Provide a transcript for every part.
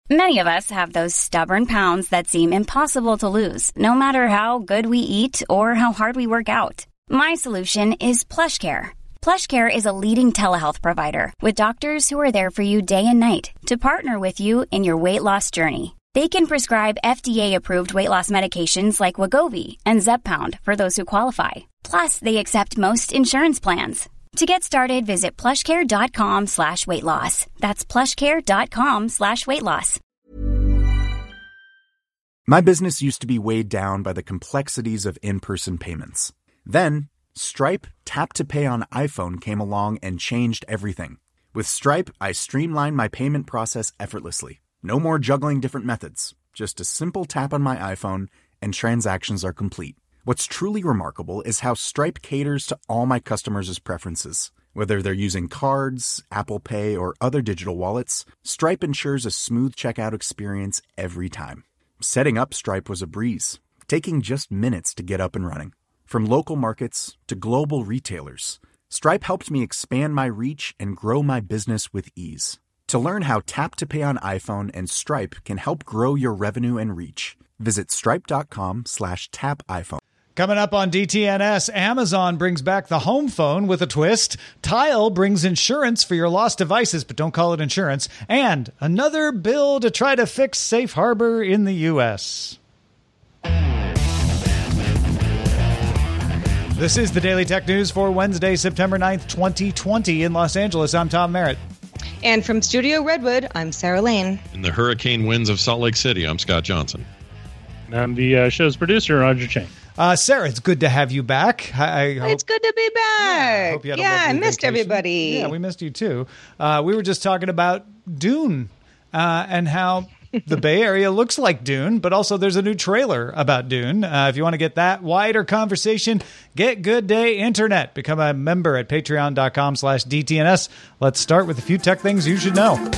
Many of us have those stubborn pounds that seem impossible to lose, no matter how good we eat or how hard we work out. My solution is PlushCare. PlushCare is a leading telehealth provider with doctors who are there for you day and night to partner with you in your weight loss journey. They can prescribe FDA-approved weight loss medications like Wegovy and Zepbound for those who qualify. Plus, they accept most insurance plans. To get started, visit plushcare.com/weightloss. That's plushcare.com/weightloss. My business used to be weighed down by the complexities of in-person payments. Then, Stripe Tap to Pay on iPhone came along and changed everything. With Stripe, I streamlined my payment process effortlessly. No more juggling different methods. Just a simple tap on my iPhone and transactions are complete. What's truly remarkable is how Stripe caters to all my customers' preferences. Whether they're using cards, Apple Pay, or other digital wallets, Stripe ensures a smooth checkout experience every time. Setting up Stripe was a breeze, taking just minutes to get up and running. From local markets to global retailers, Stripe helped me expand my reach and grow my business with ease. To learn how Tap to Pay on iPhone and Stripe can help grow your revenue and reach, visit stripe.com/tapiphone. Coming up on DTNS, Amazon brings back the home phone with a twist. Tile brings insurance for your lost devices, but don't call it insurance. And another bill to try to fix safe harbor in the U.S. This is the Daily Tech News for Wednesday, September 9th, 2020 in Los Angeles. I'm Tom Merritt. And from Studio Redwood, I'm Sarah Lane. In the hurricane winds of Salt Lake City, I'm Scott Johnson. And I'm the show's producer, Roger Chang. Sarah, it's good to have you back. It's good to be back. I missed everybody. Yeah, we missed you too. We were just talking about Dune and how the Bay Area looks like Dune, but also there's a new trailer about Dune. If you want to get that wider conversation, get Good Day Internet. Become a member at patreon.com/DTNS. Let's start with a few tech things you should know.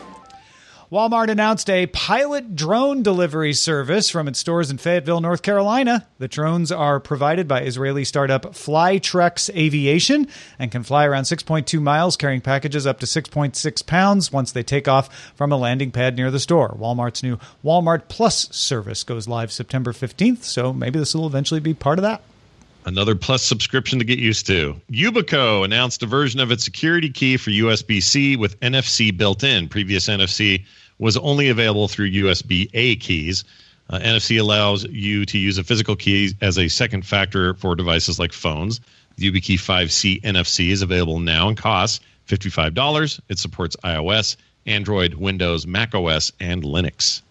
Walmart announced a pilot drone delivery service from its stores in Fayetteville, North Carolina. The drones are provided by Israeli startup Flytrex Aviation and can fly around 6.2 miles, carrying packages up to 6.6 pounds once they take off from a landing pad near the store. Walmart's new Walmart Plus service goes live September 15th, so maybe this will eventually be part of that. Another Plus subscription to get used to. Yubico announced a version of its security key for USB-C with NFC built in. Previous NFC was only available through USB-A keys. NFC allows you to use a physical key as a second factor for devices like phones. The YubiKey 5C NFC is available now and costs $55. It supports iOS, Android, Windows, macOS, and Linux.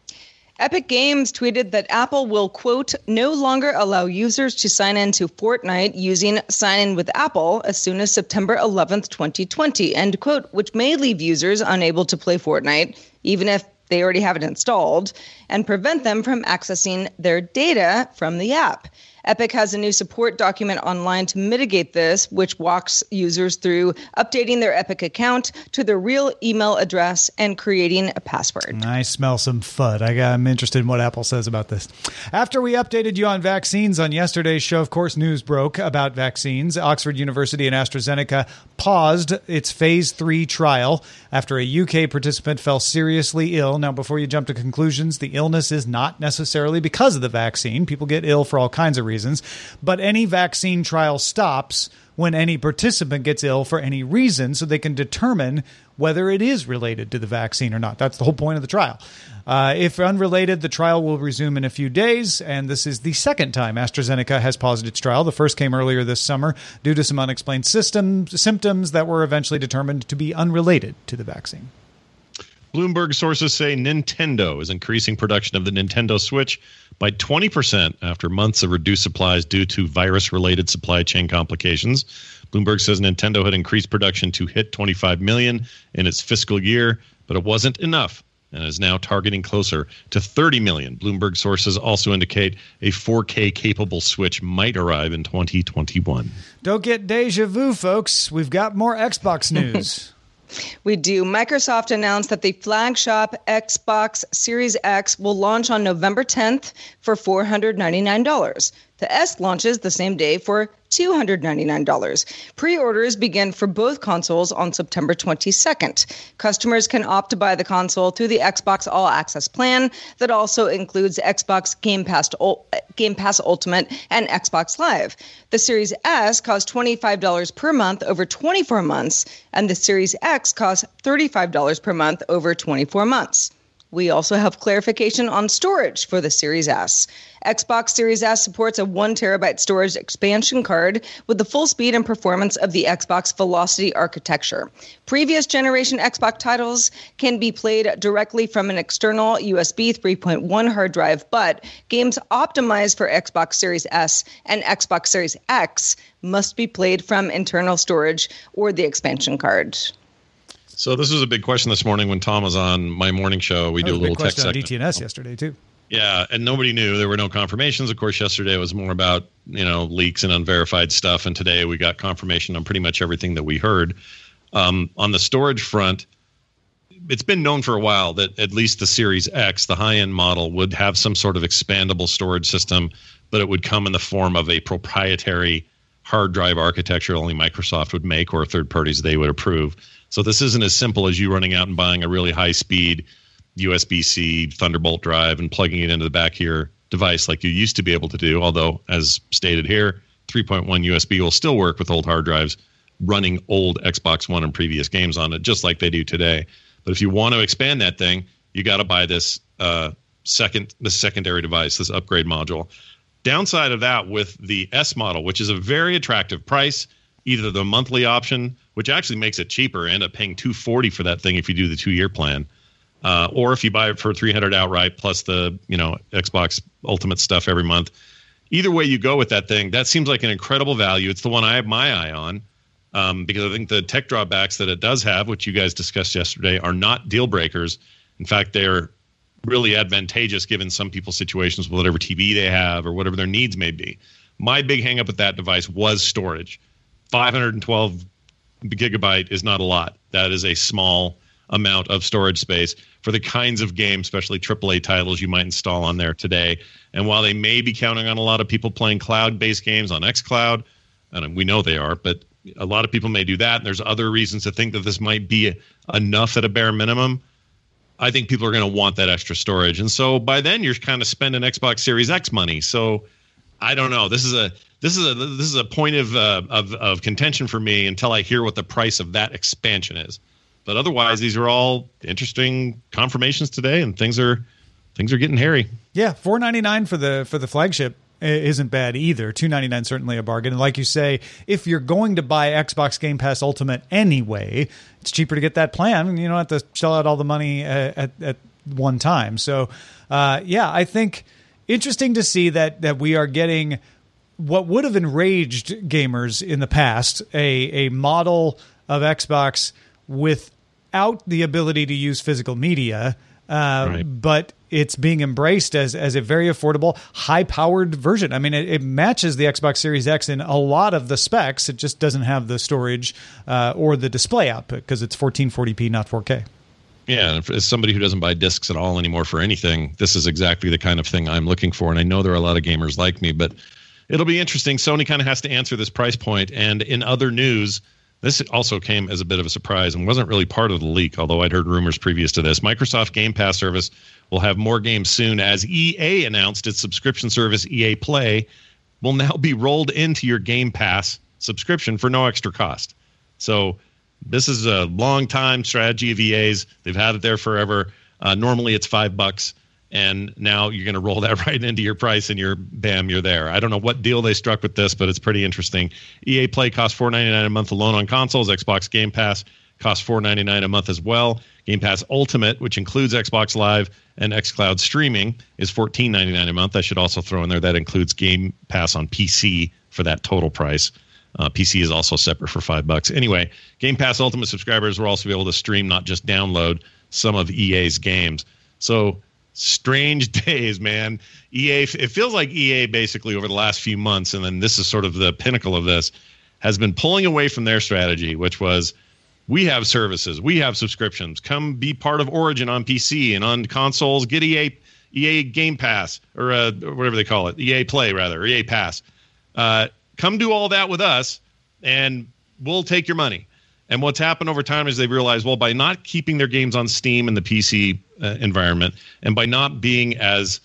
Epic Games tweeted that Apple will, quote, no longer allow users to sign in to Fortnite using Sign In with Apple as soon as September 11th, 2020, end quote, which may leave users unable to play Fortnite, even if they already have it installed, and prevent them from accessing their data from the app. Epic has a new support document online to mitigate this, which walks users through updating their Epic account to their real email address and creating a password. I smell some FUD. I'm interested in what Apple says about this. After we updated you on vaccines on yesterday's show, of course, news broke about vaccines. Oxford University and AstraZeneca paused its phase 3 trial after a UK participant fell seriously ill. Now, before you jump to conclusions, the illness is not necessarily because of the vaccine. People get ill for all kinds of reasons. But any vaccine trial stops when any participant gets ill for any reason, so they can determine whether it is related to the vaccine or not. That's the whole point of the trial. If unrelated, the trial will resume in a few days, and this is the second time AstraZeneca has paused its trial. The first came earlier this summer due to some unexplained symptoms that were eventually determined to be unrelated to the vaccine. Bloomberg sources say Nintendo is increasing production of the Nintendo Switch by 20% after months of reduced supplies due to virus-related supply chain complications. Bloomberg says Nintendo had increased production to hit 25 million in its fiscal year, but it wasn't enough and is now targeting closer to 30 million. Bloomberg sources also indicate a 4K-capable Switch might arrive in 2021. Don't get deja vu, folks. We've got more Xbox news. We do. Microsoft announced that the flagship Xbox Series X will launch on November 10th for $499. The S launches the same day for $299. Pre-orders begin for both consoles on September 22nd. Customers can opt to buy the console through the Xbox All Access plan that also includes Xbox Game Pass Ultimate and Xbox Live. The Series S costs $25 per month over 24 months, and the Series X costs $35 per month over 24 months. We also have clarification on storage for the Series S. Xbox Series S supports a 1 terabyte storage expansion card with the full speed and performance of the Xbox Velocity architecture. Previous generation Xbox titles can be played directly from an external USB 3.1 hard drive, but games optimized for Xbox Series S and Xbox Series X must be played from internal storage or the expansion card. So this was a big question this morning when Tom was on my morning show. We do a little tech segment. On DTNS yesterday too. Yeah, and nobody knew. There were no confirmations. Of course, yesterday was more about, leaks and unverified stuff, and today we got confirmation on pretty much everything that we heard. On the storage front, it's been known for a while that at least the Series X, the high-end model, would have some sort of expandable storage system, but it would come in the form of a proprietary hard drive architecture only Microsoft would make or third parties they would approve. So this isn't as simple as you running out and buying a really high-speed USB-C Thunderbolt drive and plugging it into the back of your device like you used to be able to do, although, as stated here, 3.1 USB will still work with old hard drives running old Xbox One and previous games on it, just like they do today. But if you want to expand that thing, you got to buy this secondary device, this upgrade module. Downside of that with the S model, which is a very attractive price, either the monthly option, which actually makes it cheaper, end up paying $240 for that thing if you do the 2-year plan, or if you buy it for $300 outright plus the Xbox Ultimate stuff every month. Either way you go with that thing, that seems like an incredible value. It's the one I have my eye on because I think the tech drawbacks that it does have, which you guys discussed yesterday, are not deal breakers. In fact, they're really advantageous given some people's situations with whatever TV they have or whatever their needs may be. My big hang up with that device was storage. 512 gigabyte is not a lot. That is a small amount of storage space for the kinds of games, especially AAA titles you might install on there today. And while they may be counting on a lot of people playing cloud-based games on xCloud, and we know they are, but a lot of people may do that. And there's other reasons to think that this might be enough at a bare minimum. I think people are going to want that extra storage. And so by then you're kind of spending Xbox Series X money. So I don't know. This is a point of contention for me until I hear what the price of that expansion is. But otherwise, these are all interesting confirmations today, and things are getting hairy. Yeah, $499 for the flagship isn't bad either. $299 certainly a bargain. And like you say, if you're going to buy Xbox Game Pass Ultimate anyway, it's cheaper to get that plan, and you don't have to shell out all the money at one time. So, I think interesting to see that we are getting what would have enraged gamers in the past, a model of Xbox without the ability to use physical media, right. But it's being embraced as a very affordable, high-powered version. I mean, it matches the Xbox Series X in a lot of the specs. It just doesn't have the storage or the display output because it's 1440p, not 4K. Yeah, as somebody who doesn't buy discs at all anymore for anything, this is exactly the kind of thing I'm looking for. And I know there are a lot of gamers like me, but it'll be interesting. Sony kind of has to answer this price point. And in other news, this also came as a bit of a surprise and wasn't really part of the leak, although I'd heard rumors previous to this. Microsoft Game Pass service will have more games soon, as EA announced its subscription service, EA Play, will now be rolled into your Game Pass subscription for no extra cost. So this is a long-time strategy of EA's. They've had it there forever. Normally it's $5, and now you're going to roll that right into your price, and you're there. I don't know what deal they struck with this, but it's pretty interesting. EA Play costs $4.99 a month alone on consoles. Xbox Game Pass costs $4.99 a month as well. Game Pass Ultimate, which includes Xbox Live and xCloud streaming, is $14.99 a month. I should also throw in there that includes Game Pass on PC for that total price. PC is also separate for $5. Anyway, Game Pass Ultimate subscribers will also be able to stream, not just download, some of EA's games. So strange days, man. EA, it feels like EA basically over the last few months, and then this is sort of the pinnacle of this, has been pulling away from their strategy, which was, we have services, we have subscriptions. Come be part of Origin on PC and on consoles. Get EA EA Game Pass, or whatever they call it, EA Play rather, or EA Pass. Come do all that with us, and we'll take your money. And what's happened over time is they've realized, well, by not keeping their games on Steam and the PC environment, and by not being as,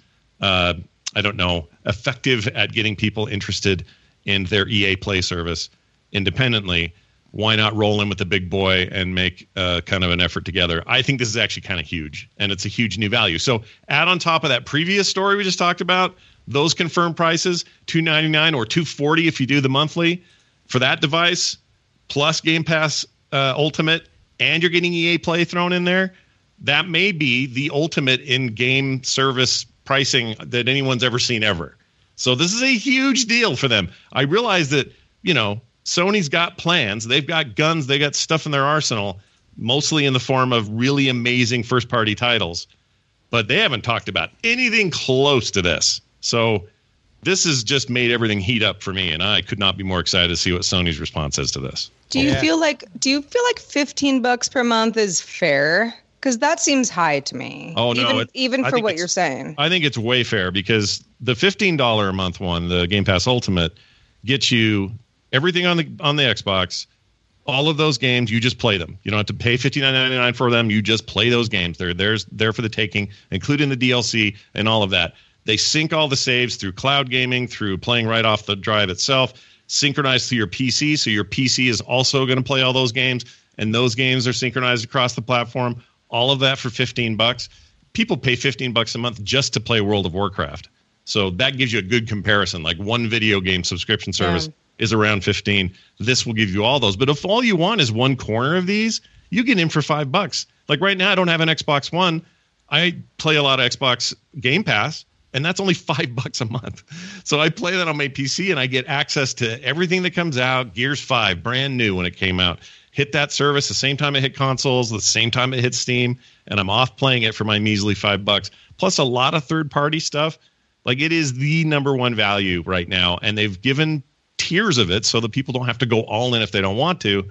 effective at getting people interested in their EA Play service independently, why not roll in with the big boy and make kind of an effort together? I think this is actually kind of huge, and it's a huge new value. So add on top of that previous story we just talked about, those confirmed prices, $299 or $240 if you do the monthly for that device, plus Game Pass Ultimate, and you're getting EA Play thrown in there. That may be the ultimate in-game service pricing that anyone's ever seen ever. So this is a huge deal for them. I realize that, Sony's got plans. They've got guns. They got stuff in their arsenal, mostly in the form of really amazing first-party titles. But they haven't talked about anything close to this. So this has just made everything heat up for me, and I could not be more excited to see what Sony's response is to this. Do you feel like $15 per month is fair? Because that seems high to me. Oh, no. Even for what you're saying. I think it's way fair, because the $15 a month one, the Game Pass Ultimate, gets you everything on the Xbox, all of those games. You just play them. You don't have to pay $59.99 for them. You just play those games. They're there for the taking, including the DLC and all of that. They sync all the saves through cloud gaming, through playing right off the drive itself, synchronized to your PC, so your PC is also going to play all those games, and those games are synchronized across the platform. All of that for $15. People pay $15 a month just to play World of Warcraft. So that gives you a good comparison. Like one video game subscription service is around $15. This will give you all those. But if all you want is one corner of these, you get in for $5. Like right now, I don't have an Xbox One. I play a lot of Xbox Game Pass, and that's only $5 a month. So I play that on my PC, and I get access to everything that comes out. Gears 5, brand new when it came out. Hit that service the same time it hit consoles, the same time it hit Steam, and I'm off playing it for my measly $5. Plus a lot of third-party stuff. Like, it is the number one value right now, and they've given tiers of it so that people don't have to go all in if they don't want to.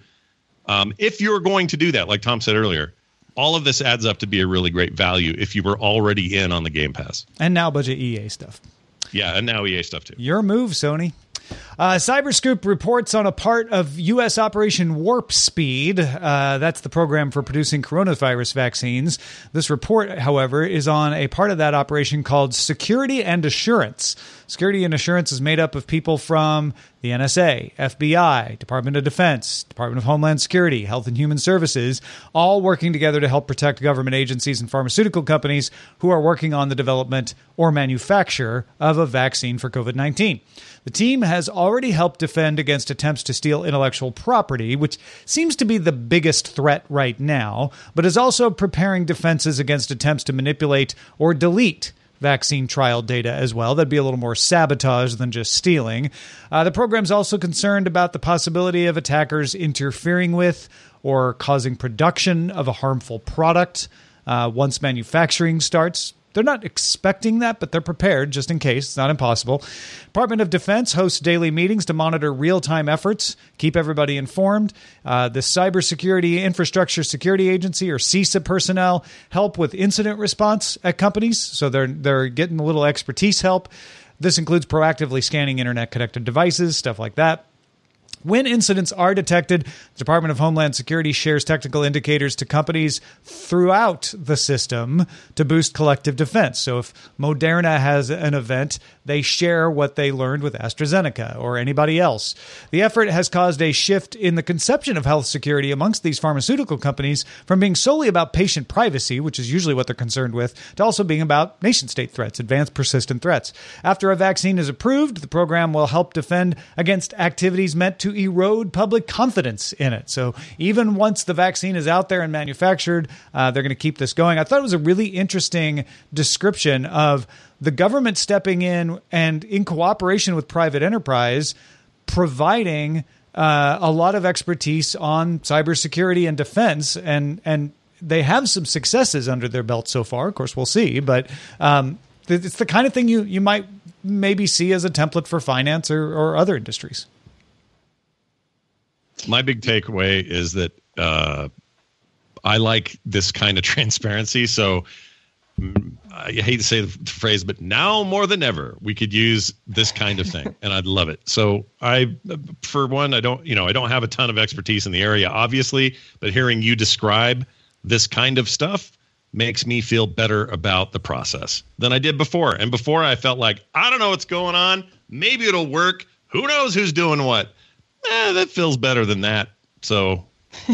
If you're going to do that, like Tom said earlier, all of this adds up to be a really great value if you were already in on the Game Pass. And now a bunch of EA stuff. Yeah, and now EA stuff too. Your move, Sony. Cyberscoop reports on a part of U.S. Operation Warp Speed. That's the program for producing coronavirus vaccines. This report, however, is on a part of that operation called Security and Assurance. Security and Assurance is made up of people from the NSA, FBI, Department of Defense, Department of Homeland Security, Health and Human Services, all working together to help protect government agencies and pharmaceutical companies who are working on the development or manufacture of a vaccine for COVID-19. The team has already helped defend against attempts to steal intellectual property, which seems to be the biggest threat right now, but is also preparing defenses against attempts to manipulate or delete vaccine trial data as well. That'd be a little more sabotage than just stealing. The program's also concerned about the possibility of attackers interfering with or causing production of a harmful product once manufacturing starts. They're not expecting that, but they're prepared just in case. It's not impossible. Department of Defense hosts daily meetings to monitor real-time efforts, keep everybody informed. The Cybersecurity Infrastructure Security Agency, or CISA personnel, help with incident response at companies, so they're getting a little expertise help. This includes proactively scanning internet-connected devices, stuff like that. When incidents are detected, the Department of Homeland Security shares technical indicators to companies throughout the system to boost collective defense. So if Moderna has an event, they share what they learned with AstraZeneca or anybody else. The effort has caused a shift in the conception of health security amongst these pharmaceutical companies from being solely about patient privacy, which is usually what they're concerned with, to also being about nation-state threats, advanced persistent threats. After a vaccine is approved, the program will help defend against activities meant to erode public confidence in it. So even once the vaccine is out there and manufactured, they're going to keep this going. I thought it was a really interesting description of the government stepping in and in cooperation with private enterprise, providing a lot of expertise on cybersecurity and defense. And they have some successes under their belt so far. Of course, we'll see. But it's the kind of thing you might maybe see as a template for finance or other industries. My big takeaway is that I like this kind of transparency. So I hate to say the phrase, but now more than ever, we could use this kind of thing, and I'd love it. So for one, I don't have a ton of expertise in the area, obviously, but hearing you describe this kind of stuff makes me feel better about the process than I did before. And before I felt like, I don't know what's going on. Maybe it'll work. Who knows who's doing what? That feels better than that. So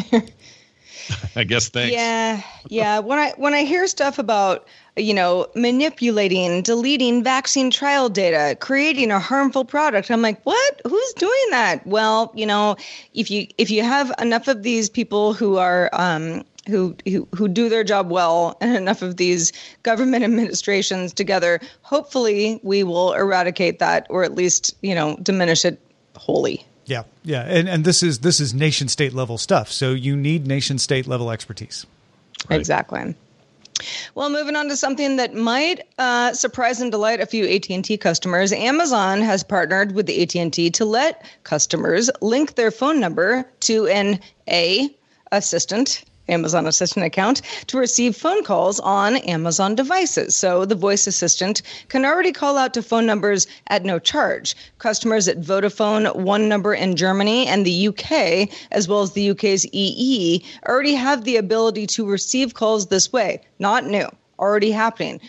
I guess thanks. Yeah. When I hear stuff about, manipulating, deleting vaccine trial data, creating a harmful product, I'm like, what? Who's doing that? Well, if you have enough of these people who are who do their job well, and enough of these government administrations together, hopefully we will eradicate that, or at least diminish it wholly. Yeah. And this is nation state level stuff. So you need nation state level expertise. Right. Exactly. Well, moving on to something that might surprise and delight a few AT&T customers. Amazon has partnered with the AT&T to let customers link their phone number to an Amazon Assistant account to receive phone calls on Amazon devices. So the voice assistant can already call out to phone numbers at no charge. Customers at Vodafone, One Number in Germany, and the UK, as well as the UK's EE, already have the ability to receive calls this way. Not new, already happening.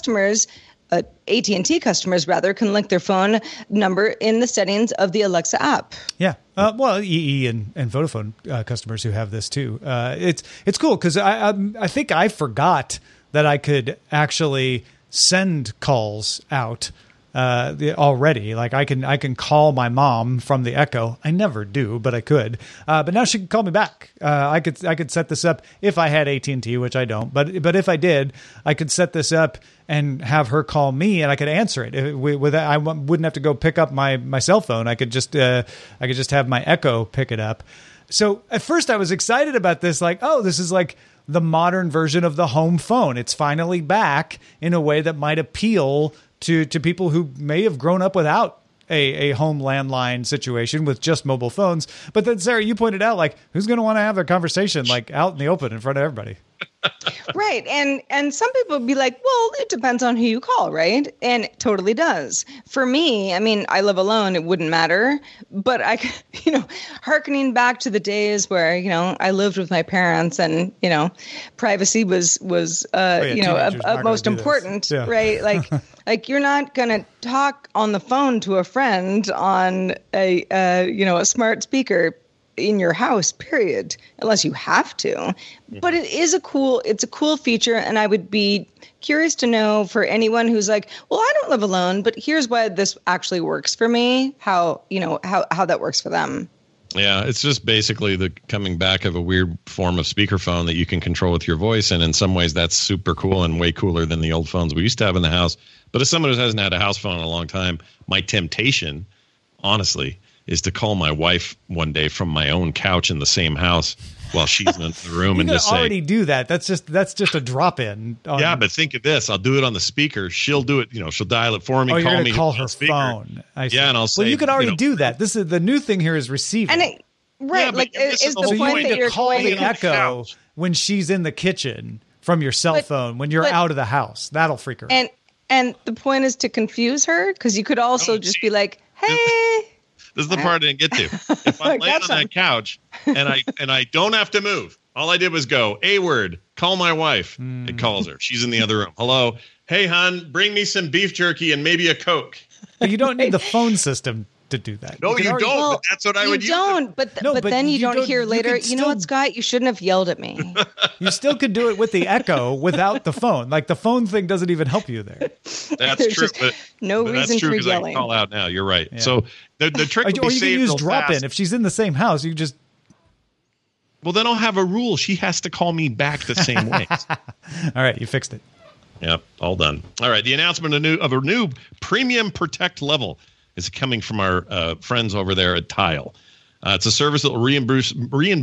AT&T customers, can link their phone number in the settings of the Alexa app. Yeah. EE and Vodafone customers who have this too. It's cool because I think I forgot that I could actually send calls out already. Like I can call my mom from the Echo. I never do, but I could. But now she can call me back. I could set this up if I had AT&T, which I don't. But if I did, I could set this up and have her call me, and I could answer it. I wouldn't have to go pick up my cell phone. I could just have my Echo pick it up. So at first I was excited about this, like, oh, this is like the modern version of the home phone. It's finally back in a way that might appeal to people who may have grown up without a home landline situation with just mobile phones. But then, Sarah, you pointed out, like, who's going to want to have their conversation like out in the open in front of everybody? Right. And some people would be like, well, it depends on who you call, right? And it totally does. For me, I mean, I live alone. It wouldn't matter. But hearkening back to the days where, I lived with my parents and, privacy was of most important, yeah. Right? Like you're not going to talk on the phone to a friend on a smart speaker in your house, period, unless you have to. But it's a cool feature, and I would be curious to know for anyone who's like, well, I don't live alone, but here's why this actually works for me, how that works for them. Yeah, it's just basically the coming back of a weird form of speakerphone that you can control with your voice, and in some ways that's super cool and way cooler than the old phones we used to have in the house. But as someone who hasn't had a house phone in a long time, my temptation, honestly, is to call my wife one day from my own couch in the same house while she's in the room and just say, already do that. That's just a drop in. Yeah, but think of this. I'll do it on the speaker. She'll do it. She'll dial it for me. Oh, call me. Call her phone. Yeah, and I'll say, well, you could already do that. This is the new thing here is receiving. And is the point that you're call the Echo when she's in the kitchen from your cell phone when you're out of the house. That'll freak her out. And the point is to confuse her, because you could also just be like, hey. This is the part I didn't get to. If I'm laying on that couch and I don't have to move, all I did was go, A word, call my wife. It calls her. She's in the other room. Hello. Hey, hon, bring me some beef jerky and maybe a Coke. But you don't need the phone system to do that. No, you don't. Well, but that's what I would use. You don't. But then you don't hear later, you know what, Scott? You shouldn't have yelled at me. You still could do it with the Echo without the phone. Like the phone thing doesn't even help you there. That's true. But reason that's true for because yelling. I can call out now. You're right. Yeah. So the trick would be or you can use drop fast. in. If she's in the same house, you just. Well, then I'll have a rule. She has to call me back the same way. All right, you fixed it. Yep, all done. All right, the announcement of a new Premium Protect level is coming from our friends over there at Tile. It's a service that will reimburse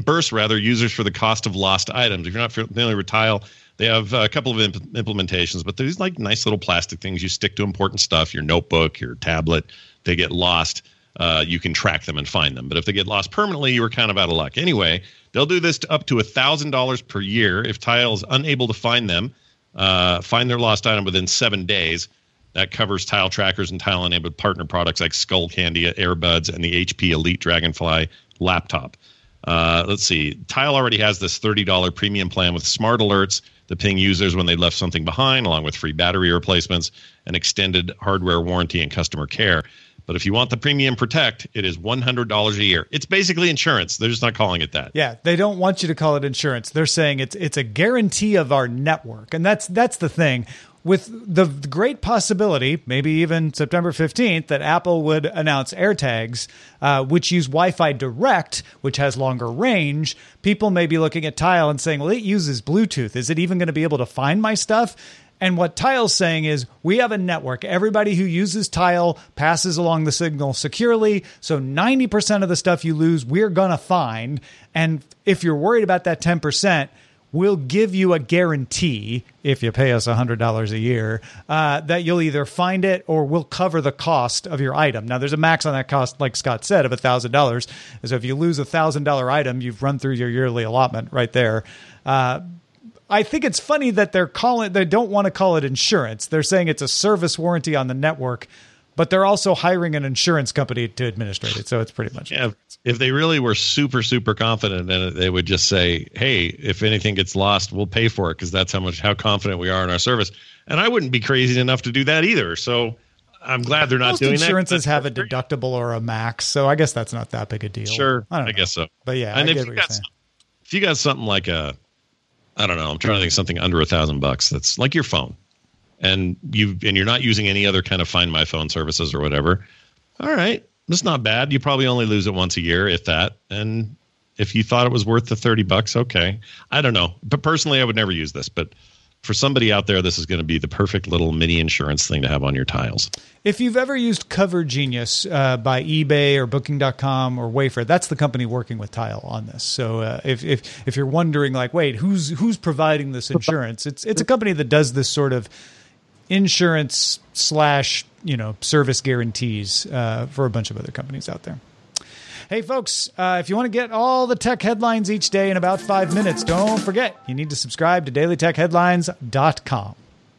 users for the cost of lost items. If you're not familiar with Tile, they have a couple of implementations, but there's like nice little plastic things you stick to important stuff, your notebook, your tablet. They get lost. You can track them and find them. But if they get lost permanently, you were kind of out of luck. Anyway, they'll do this to up to $1,000 per year if Tile is unable to find them find their lost item within 7 days. That covers Tile trackers and Tile-enabled partner products like Skullcandy, Airbuds, and the HP Elite Dragonfly laptop. Let's see. Tile already has this $30 premium plan with smart alerts that ping users when they left something behind, along with free battery replacements and extended hardware warranty and customer care. But if you want the Premium Protect, it is $100 a year. It's basically insurance. They're just not calling it that. Yeah, they don't want you to call it insurance. They're saying it's a guarantee of our network. And that's the thing. With the great possibility, maybe even September 15th, that Apple would announce AirTags, which use Wi-Fi Direct, which has longer range, people may be looking at Tile and saying, well, it uses Bluetooth. Is it even going to be able to find my stuff? And what Tile's saying is we have a network. Everybody who uses Tile passes along the signal securely. So 90% of the stuff you lose, we're going to find. And if you're worried about that 10%, we'll give you a guarantee, if you pay us $100 a year, that you'll either find it or we'll cover the cost of your item. Now, there's a max on that cost, like Scott said, of $1,000. So if you lose a $1,000 item, you've run through your yearly allotment right there. I think it's funny that they don't want to call it insurance. They're saying it's a service warranty on the network, but they're also hiring an insurance company to administrate it. So it's pretty much. Yeah, if they really were super, super confident in it, they would just say, hey, if anything gets lost, we'll pay for it because that's how confident we are in our service. And I wouldn't be crazy enough to do that either. So I'm glad they're not doing that. Most insurances have a deductible or a max. So I guess that's not that big a deal. Sure. I guess so. But yeah, and I get what you're saying. If you got something like I don't know, I'm trying to think of something under $1,000 that's like your phone. And you're not using any other kind of Find My Phone services or whatever. All right, that's not bad. You probably only lose it once a year, if that. And if you thought it was worth the $30, okay. I don't know, but personally, I would never use this. But for somebody out there, this is going to be the perfect little mini insurance thing to have on your tiles. If you've ever used Cover Genius by eBay or Booking.com or Wayfair, that's the company working with Tile on this. So if you're wondering, like, wait, who's providing this insurance? It's a company that does this sort of insurance / service guarantees for a bunch of other companies out there. Hey, folks, if you want to get all the tech headlines each day in about 5 minutes, don't forget, you need to subscribe to dailytechheadlines.com.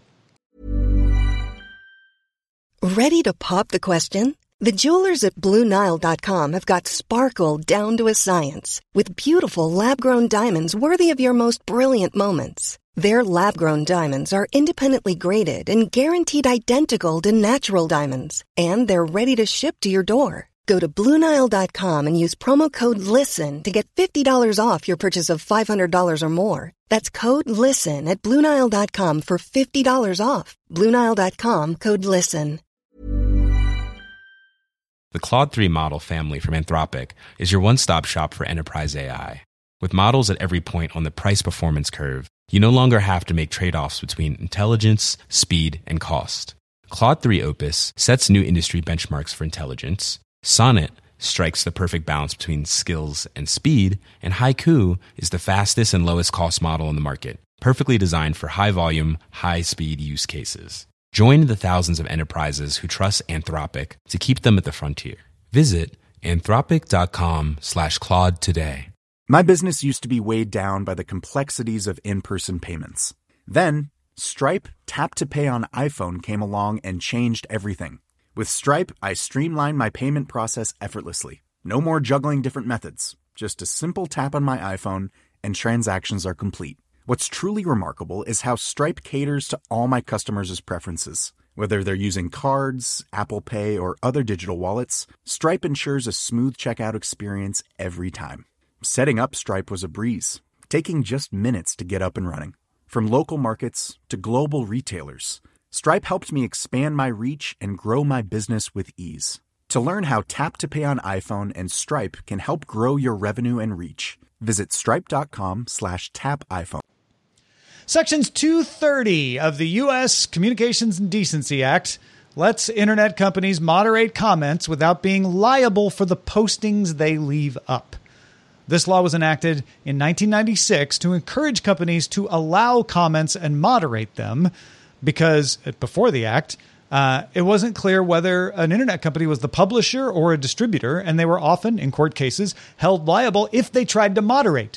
Ready to pop the question? The jewelers at BlueNile.com have got sparkle down to a science with beautiful lab-grown diamonds worthy of your most brilliant moments. Their lab-grown diamonds are independently graded and guaranteed identical to natural diamonds, and they're ready to ship to your door. Go to BlueNile.com and use promo code LISTEN to get $50 off your purchase of $500 or more. That's code LISTEN at BlueNile.com for $50 off. BlueNile.com, code LISTEN. The Claude 3 model family from Anthropic is your one-stop shop for enterprise AI. With models at every point on the price-performance curve, you no longer have to make trade-offs between intelligence, speed, and cost. Claude 3 Opus sets new industry benchmarks for intelligence. Sonnet strikes the perfect balance between skills and speed, and Haiku is the fastest and lowest cost model in the market, perfectly designed for high-volume, high-speed use cases. Join the thousands of enterprises who trust Anthropic to keep them at the frontier. Visit anthropic.com/Claude today. My business used to be weighed down by the complexities of in-person payments. Then, Stripe Tap to Pay on iPhone came along and changed everything. With Stripe, I streamlined my payment process effortlessly. No more juggling different methods. Just a simple tap on my iPhone and transactions are complete. What's truly remarkable is how Stripe caters to all my customers' preferences. Whether they're using cards, Apple Pay, or other digital wallets, Stripe ensures a smooth checkout experience every time. Setting up Stripe was a breeze, taking just minutes to get up and running. From local markets to global retailers, Stripe helped me expand my reach and grow my business with ease. To learn how Tap to Pay on iPhone and Stripe can help grow your revenue and reach, visit stripe.com/tapiphone. Sections 230 of the U.S. Communications and Decency Act lets internet companies moderate comments without being liable for the postings they leave up. This law was enacted in 1996 to encourage companies to allow comments and moderate them because before the act, it wasn't clear whether an internet company was the publisher or a distributor, and they were often, in court cases, held liable if they tried to moderate. But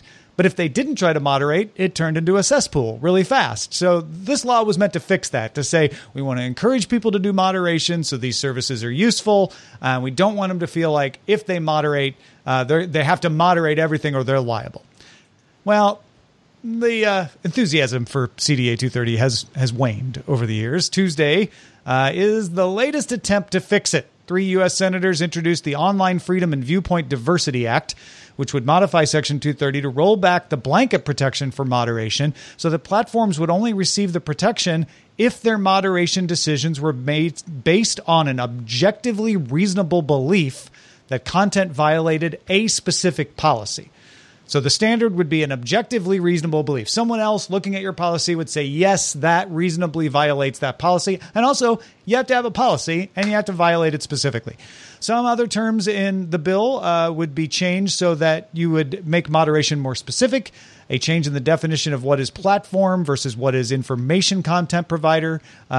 But if they didn't try to moderate, it turned into a cesspool really fast. So this law was meant to fix that, to say we want to encourage people to do moderation so these services are useful. We don't want them to feel like if they moderate, they have to moderate everything or they're liable. Well, the enthusiasm for CDA 230 has waned over the years. Tuesday is the latest attempt to fix it. 3 U.S. senators introduced the Online Freedom and Viewpoint Diversity Act, which would modify Section 230 to roll back the blanket protection for moderation so that platforms would only receive the protection if their moderation decisions were made based on an objectively reasonable belief that content violated a specific policy. So the standard would be an objectively reasonable belief. Someone else looking at your policy would say, yes, that reasonably violates that policy. And also, you have to have a policy and you have to violate it specifically. Some other terms in the bill would be changed so that you would make moderation more specific, a change in the definition of what is platform versus what is information content provider,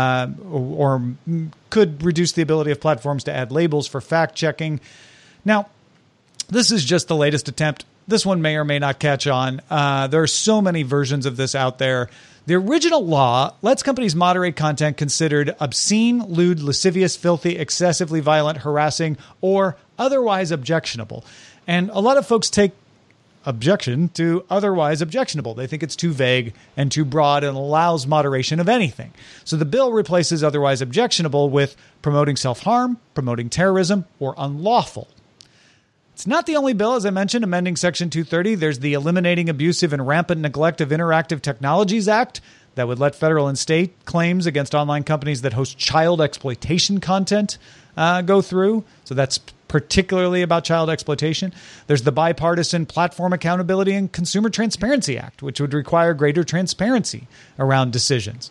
or could reduce the ability of platforms to add labels for fact checking. Now, this is just the latest attempt. This one may or may not catch on. There are so many versions of this out there. The original law lets companies moderate content considered obscene, lewd, lascivious, filthy, excessively violent, harassing, or otherwise objectionable. And a lot of folks take objection to otherwise objectionable. They think it's too vague and too broad and allows moderation of anything. So the bill replaces otherwise objectionable with promoting self-harm, promoting terrorism, or unlawful. It's not the only bill, as I mentioned, amending Section 230. There's the Eliminating Abusive and Rampant Neglect of Interactive Technologies Act that would let federal and state claims against online companies that host child exploitation content go through. So that's particularly about child exploitation. There's the Bipartisan Platform Accountability and Consumer Transparency Act, which would require greater transparency around decisions.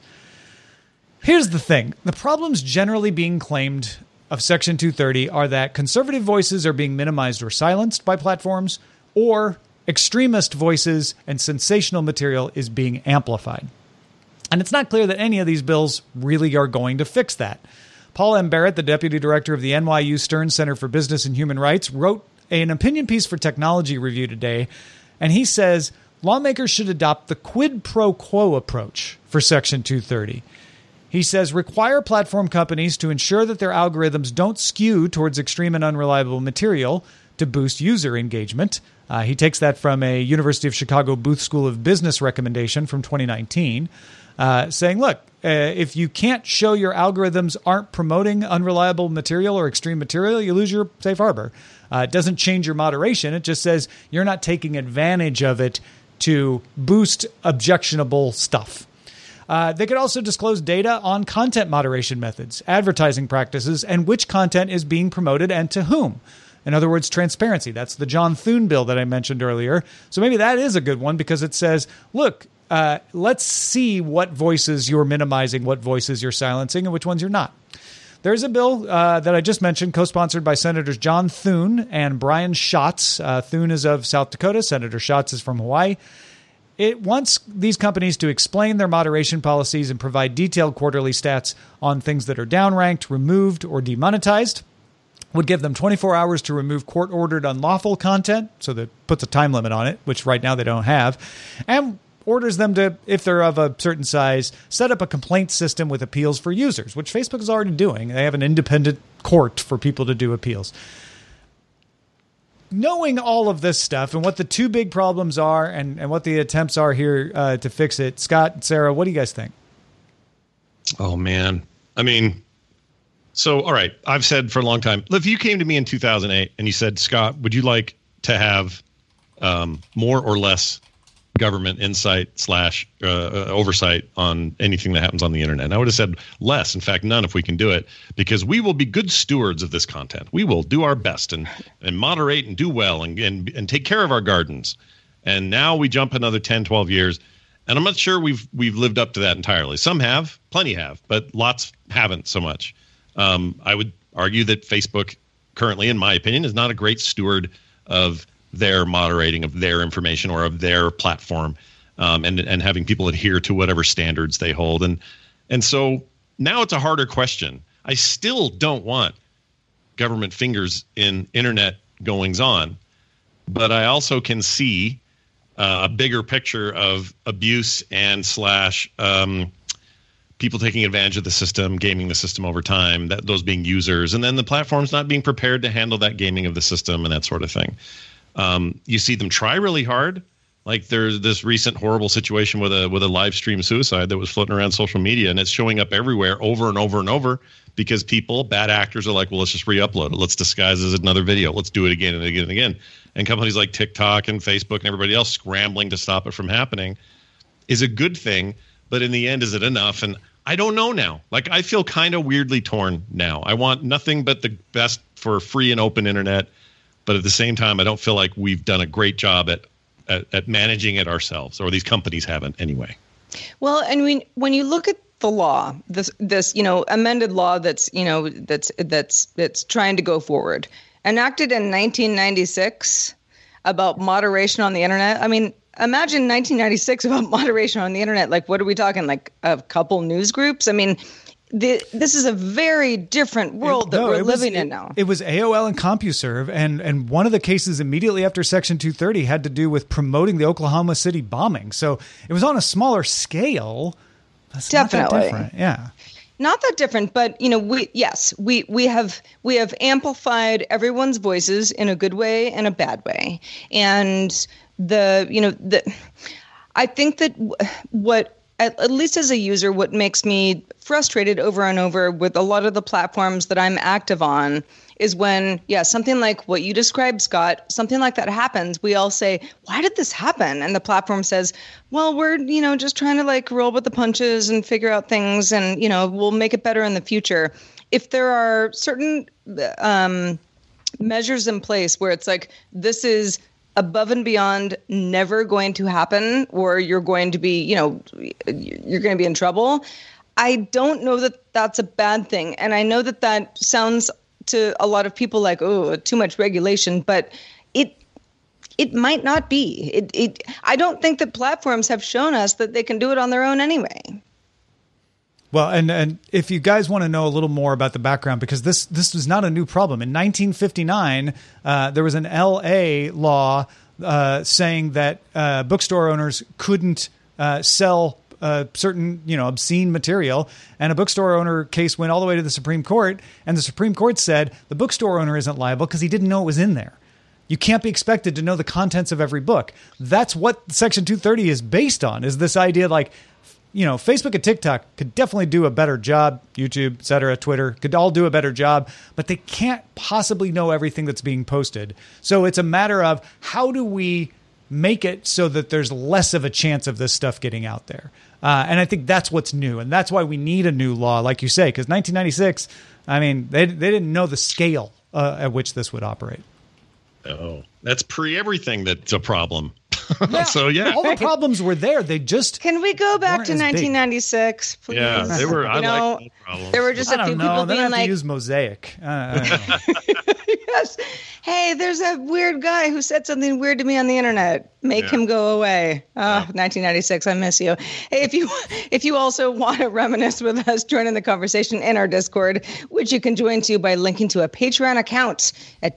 Here's the thing. The problems generally being claimed of Section 230 are that conservative voices are being minimized or silenced by platforms, or extremist voices and sensational material is being amplified. And it's not clear that any of these bills really are going to fix that. Paul M. Barrett, the deputy director of the NYU Stern Center for Business and Human Rights, wrote an opinion piece for Technology Review today, and he says lawmakers should adopt the quid pro quo approach for Section 230. He says, require platform companies to ensure that their algorithms don't skew towards extreme and unreliable material to boost user engagement. He takes that from a University of Chicago Booth School of Business recommendation from 2019, saying, look, if you can't show your algorithms aren't promoting unreliable material or extreme material, you lose your safe harbor. It doesn't change your moderation. It just says you're not taking advantage of it to boost objectionable stuff. They could also disclose data on content moderation methods, advertising practices, and which content is being promoted and to whom. In other words, transparency. That's the John Thune bill that I mentioned earlier. So maybe that is a good one because it says, look, let's see what voices you're minimizing, what voices you're silencing, and which ones you're not. There's a bill that I just mentioned, co-sponsored by Senators John Thune and Brian Schatz. Thune is of South Dakota. Senator Schatz is from Hawaii. It wants these companies to explain their moderation policies and provide detailed quarterly stats on things that are downranked, removed, or demonetized. Would give them 24 hours to remove court-ordered unlawful content, so that puts a time limit on it, which right now they don't have, and orders them to, if they're of a certain size, set up a complaint system with appeals for users, which Facebook is already doing. They have an independent court for people to do appeals. Knowing all of this stuff and what the two big problems are and what the attempts are here to fix it, Scott, Sarah, what do you guys think? Oh, man. I mean, so, all right. I've said for a long time, if you came to me in 2008 and you said, Scott, would you like to have more or less government insight / oversight on anything that happens on the internet? And I would have said less, in fact, none if we can do it, because we will be good stewards of this content. We will do our best and moderate and do well and take care of our gardens. And now we jump another 10, 12 years. And I'm not sure we've lived up to that entirely. Some have, plenty have, but lots haven't so much. I would argue that Facebook currently, in my opinion, is not a great steward of their moderating of their information or of their platform, and having people adhere to whatever standards they hold. And so now it's a harder question. I still don't want government fingers in internet goings on, but I also can see a bigger picture of abuse and / people taking advantage of the system, gaming the system over time, those being users, and then the platforms not being prepared to handle that gaming of the system and that sort of thing. You see them try really hard. Like there's this recent horrible situation with a live stream suicide that was floating around social media, and it's showing up everywhere over and over and over because bad actors are like, well, let's just re-upload it. Let's disguise it as another video. Let's do it again and again and again. And companies like TikTok and Facebook and everybody else scrambling to stop it from happening is a good thing. But in the end, is it enough? And I don't know now. Like, I feel kind of weirdly torn now. I want nothing but the best for free and open internet. But at the same time, I don't feel like we've done a great job at managing it ourselves, or these companies haven't anyway. Well, and when you look at the law, this amended law that's trying to go forward, enacted in 1996 about moderation on the internet. I mean, imagine 1996 about moderation on the internet. Like, what are we talking? Like a couple news groups? I mean, this is a very different world we're living in now. It was AOL and CompuServe, and one of the cases immediately after Section 230 had to do with promoting the Oklahoma City bombing. So it was on a smaller scale. That's definitely not that different. Yeah. Not that different, but we have amplified everyone's voices in a good way and a bad way, and I think that what at least as a user, what makes me frustrated over and over with a lot of the platforms that I'm active on is when, something like what you described, Scott, something like that happens. We all say, why did this happen? And the platform says, well, we're, just trying to like roll with the punches and figure out things and, we'll make it better in the future. If there are certain measures in place where it's like, this is above and beyond never going to happen, or you're going to be, you're going to be in trouble. I don't know that that's a bad thing. And I know that sounds to a lot of people like, oh, too much regulation, but it might not be. I don't think that platforms have shown us that they can do it on their own anyway. Well, and if you guys want to know a little more about the background, because this was not a new problem. In 1959, there was an L.A. law saying that bookstore owners couldn't sell certain, obscene material. And a bookstore owner case went all the way to the Supreme Court. And the Supreme Court said the bookstore owner isn't liable because he didn't know it was in there. You can't be expected to know the contents of every book. That's what Section 230 is based on, is this idea like, Facebook and TikTok could definitely do a better job. YouTube, et cetera, Twitter could all do a better job, but they can't possibly know everything that's being posted. So it's a matter of how do we make it so that there's less of a chance of this stuff getting out there. And I think that's what's new. And that's why we need a new law, like you say, because 1996, I mean, they didn't know the scale at which this would operate. Oh, that's pre-everything that's a problem. Yeah. So, yeah. All the problems were there. They just Can we go back to 1996, please? Yeah, they were. I like those problems. There were just a few people being like, use Mosaic. Yes. Hey, there's a weird guy who said something weird to me on the internet. Make him go away. 1996. I miss you. Hey, if you also want to reminisce with us, join in the conversation in our Discord, which you can join to by linking to a Patreon account at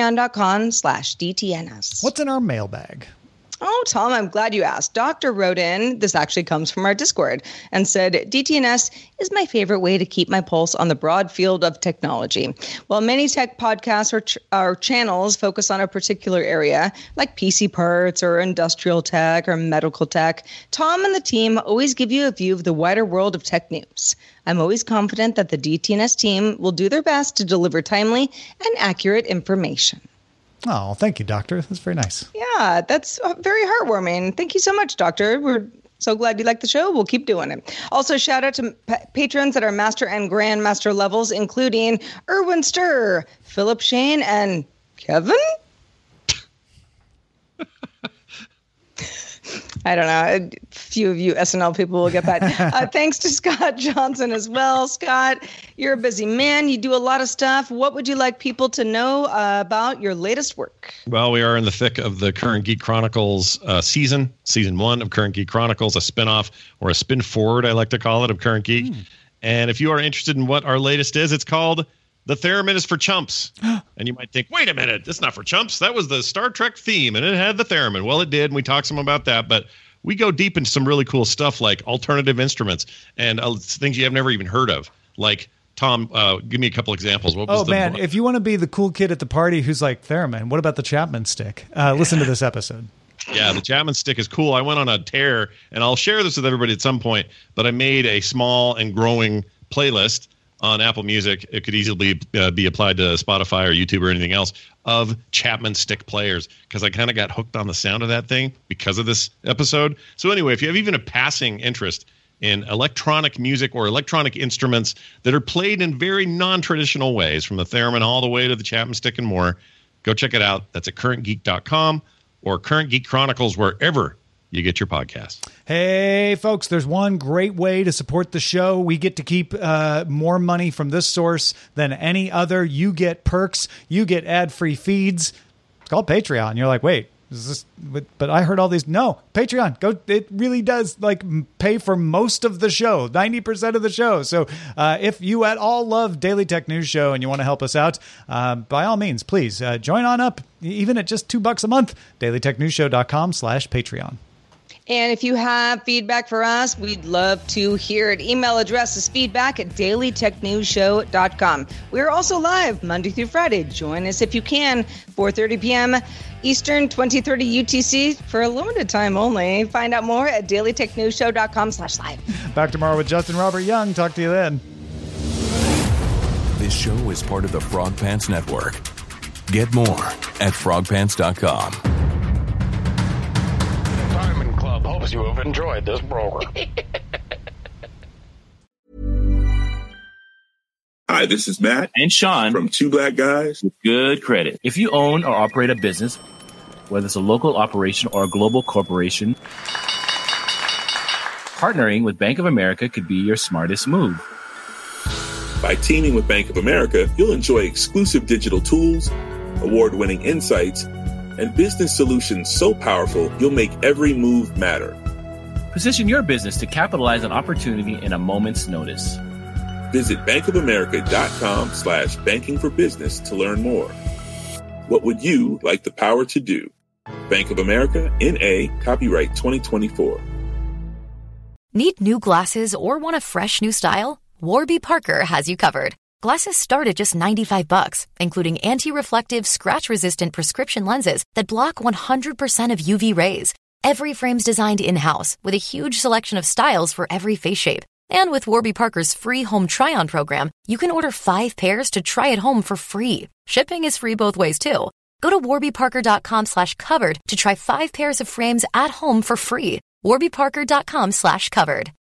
patreon.com/DTNS. What's in our mailbag? Oh, Tom, I'm glad you asked. Doctor wrote in, this actually comes from our Discord, and said, DTNS is my favorite way to keep my pulse on the broad field of technology. While many tech podcasts or channels focus on a particular area, like PC parts or industrial tech or medical tech, Tom and the team always give you a view of the wider world of tech news. I'm always confident that the DTNS team will do their best to deliver timely and accurate information. Oh, thank you, Doctor. That's very nice. Yeah, that's very heartwarming. Thank you so much, Doctor. We're so glad you like the show. We'll keep doing it. Also, shout out to patrons at our Master and Grandmaster levels, including Erwin Sturr, Philip Shane, and Kevin? I don't know. A few of you SNL people will get that. Thanks to Scott Johnson as well. Scott, you're a busy man. You do a lot of stuff. What would you like people to know about your latest work? Well, we are in the thick of the Current Geek Chronicles season 1 of Current Geek Chronicles, a spinoff or a spin forward, I like to call it, of Current Geek. And if you are interested in what our latest is, it's called The theremin is for chumps. And you might think, wait a minute, that's not for chumps. That was the Star Trek theme, and it had the theremin. Well, it did, and we talked some about that, but we go deep into some really cool stuff like alternative instruments and things you have never even heard of. Like, Tom, give me a couple examples. If you want to be the cool kid at the party who's like, theremin, what about the Chapman stick? Listen to this episode. Yeah, the Chapman stick is cool. I went on a tear, and I'll share this with everybody at some point, but I made a small and growing playlist on Apple Music. It could easily be applied to Spotify or YouTube or anything else of Chapman stick players, because I kind of got hooked on the sound of that thing because of this episode. So anyway, if you have even a passing interest in electronic music or electronic instruments that are played in very non-traditional ways, from the theremin all the way to the Chapman stick and more, go check it out. That's at currentgeek.com or Current Geek Chronicles, wherever you get your podcasts. Hey, folks, there's one great way to support the show. We get to keep more money from this source than any other. You get perks. You get ad-free feeds. It's called Patreon. You're like, wait, is this? But I heard all these. No, Patreon. Go. It really does pay for most of the show, 90% of the show. So if you at all love Daily Tech News Show and you want to help us out, by all means, please join on up, even at just $2 a month. DailyTechNewsShow.com/Patreon. And if you have feedback for us, we'd love to hear it. Email address is feedback@dailytechnewsshow.com. We're also live Monday through Friday. Join us if you can, 4:30 p.m. Eastern, 2030 UTC for a limited time only. Find out more at dailytechnewsshow.com/live. Back tomorrow with Justin Robert Young. Talk to you then. This show is part of the Frog Pants Network. Get more at frogpants.com. Diamond Club hopes you have enjoyed this program. Hi, this is Matt and Sean from Two Black Guys with Good Credit. If you own or operate a business, whether it's a local operation or a global corporation, partnering with Bank of America could be your smartest move. By teaming with Bank of America, you'll enjoy exclusive digital tools, award-winning insights, and business solutions so powerful you'll make every move matter. Position your business to capitalize on opportunity in a moment's notice. Visit bankofamerica.com/banking for business to learn more. What would you like the power to do? Bank of America, N.A., copyright 2024. Need new glasses or want a fresh new style? Warby Parker has you covered. Glasses start at just $95, including anti-reflective, scratch-resistant prescription lenses that block 100% of UV rays. Every frame's designed in-house with a huge selection of styles for every face shape. And with Warby Parker's free home try-on program, you can order 5 pairs to try at home for free. Shipping is free both ways, too. Go to warbyparker.com/covered to try 5 pairs of frames at home for free. warbyparker.com/covered.